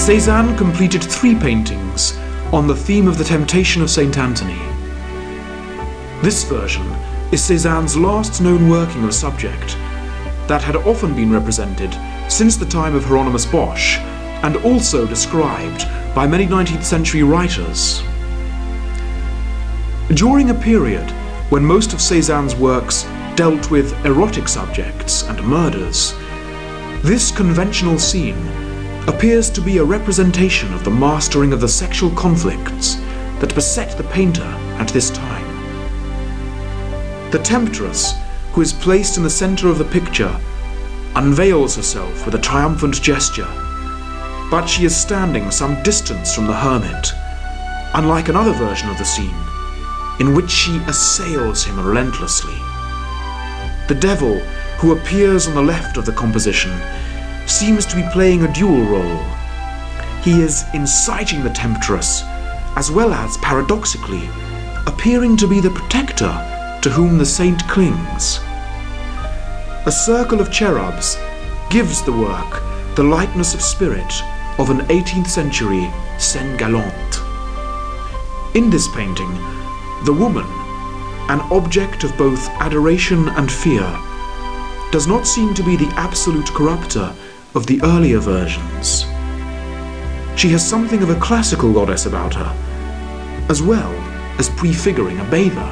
Cézanne completed 3 paintings on the theme of the temptation of Saint Anthony. This version is Cézanne's last known working of a subject that had often been represented since the time of Hieronymus Bosch, and also described by many 19th century writers. During a period when most of Cézanne's works dealt with erotic subjects and murders, this conventional scene appears to be a representation of the mastering of the sexual conflicts that beset the painter at this time. The temptress, who is placed in the center of the picture, unveils herself with a triumphant gesture, but she is standing some distance from the hermit, unlike another version of the scene, in which she assails him relentlessly. The devil, who appears on the left of the composition, seems to be playing a dual role. He is inciting the temptress, as well as, paradoxically, appearing to be the protector to whom the saint clings. A circle of cherubs gives the work the lightness of spirit of an 18th century scène galante. In this painting, the woman, an object of both adoration and fear, does not seem to be the absolute corrupter of the earlier versions. She has something of a classical goddess about her, as well as prefiguring a bather.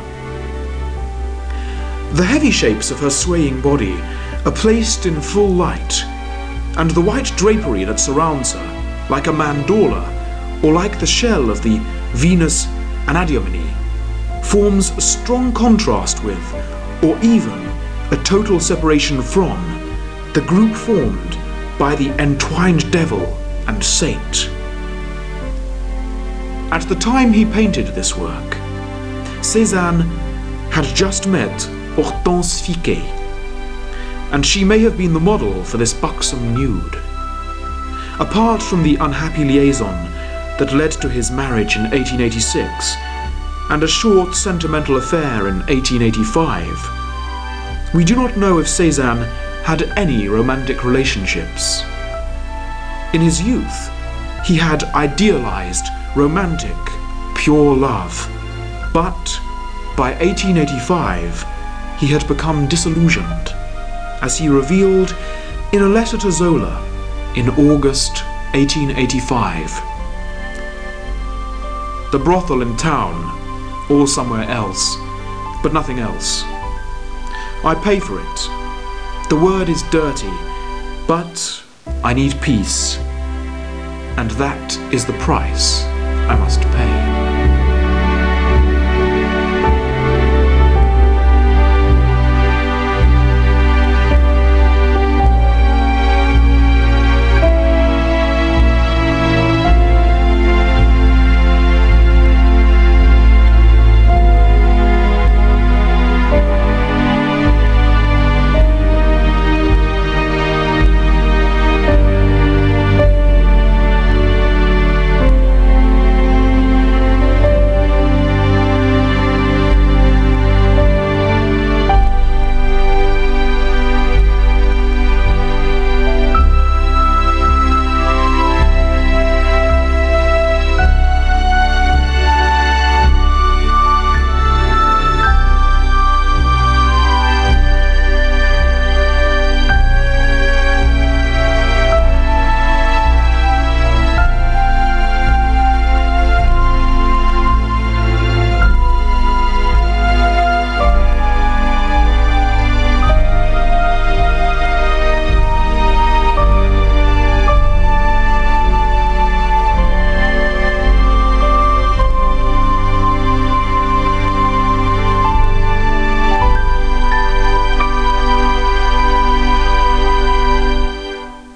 The heavy shapes of her swaying body are placed in full light, and the white drapery that surrounds her, like a mandorla or like the shell of the Venus Anadyomene, forms a strong contrast with, or even a total separation from, the group formed by the entwined devil and saint. At the time he painted this work, Cézanne had just met Hortense Fiquet, and she may have been the model for this buxom nude. Apart from the unhappy liaison that led to his marriage in 1886, and a short sentimental affair in 1885, we do not know if Cézanne had any romantic relationships. In his youth, he had idealized romantic, pure love, but by 1885, he had become disillusioned, as he revealed in a letter to Zola in August 1885. The brothel in town, or somewhere else, but nothing else. I pay for it. The word is dirty, but I need peace, and that is the price I must pay.